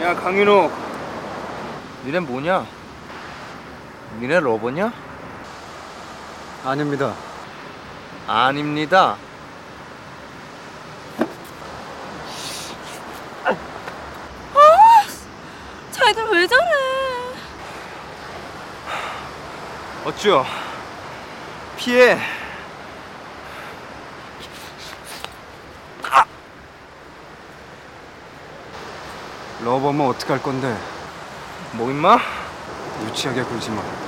야 강윤옥, 니네 뭐냐? 니네 러버냐? 아닙니다. 아닙니다. 쟤들 왜 저래? 어쭈? 피해. 러버면 어떡할 건데? 뭐 임마? 유치하게 굴지 마.